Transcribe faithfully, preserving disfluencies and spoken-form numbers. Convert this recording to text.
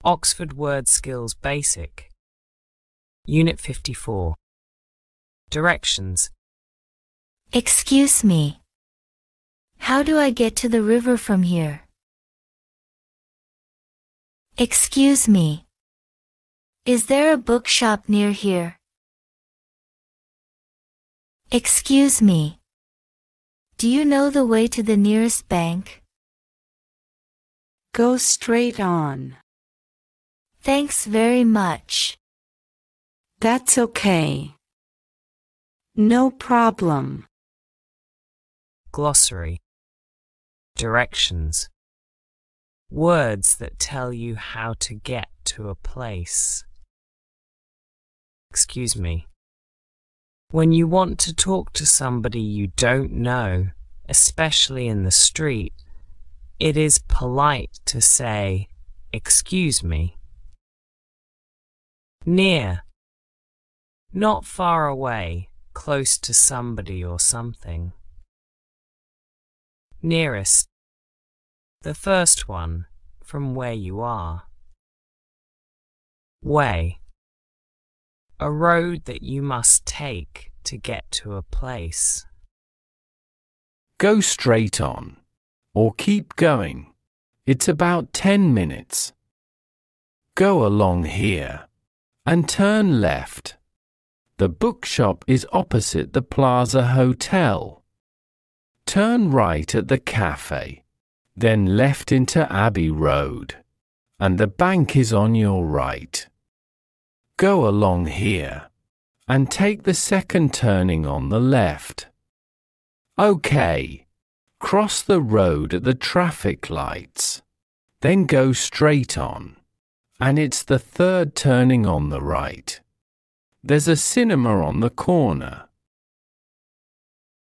Oxford Word Skills Basic. Unit fifty-four. Directions. Excuse me. How do I get to the river from here? Excuse me. Is there a bookshop near here? Excuse me. Do you know the way to the nearest bank? Go straight on. Thanks very much. That's okay. No problem. Glossary. Directions. Words that tell you how to get to a place. Excuse me. When you want to talk to somebody you don't know, especially in the street, it is polite to say, "Excuse me." Near. Not far away, close to somebody or something. Nearest. The first one, from where you are. Way. A road that you must take to get to a place. Go straight on, or keep going. It's about ten minutes. Go along here, and turn left. The bookshop is opposite the Plaza Hotel. Turn right at the cafe, then left into Abbey Road, and the bank is on your right. Go along here, and take the second turning on the left. OK. Cross the road at the traffic lights. Then go straight on, and it's the third turning on the right. There's a cinema on the corner.